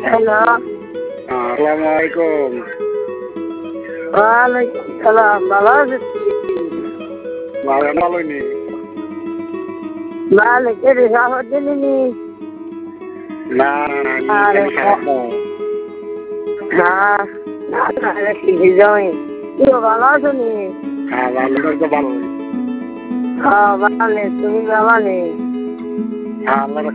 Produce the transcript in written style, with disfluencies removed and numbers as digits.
Hello, আসসালামু আলাইকুম। ওয়ালাইকুম সালাম। ভালো আছিস? ভালোই নি। ভালো করে খবর দিলি? না আরে খারাপ না। হ্যাঁ, কি যাই তুই ভালো আছো নি? হ্যাঁ ভালো তো ভালোই। হ্যাঁ ভালো, তুমি ভালো নেই? হ্যাঁ আল্লাহর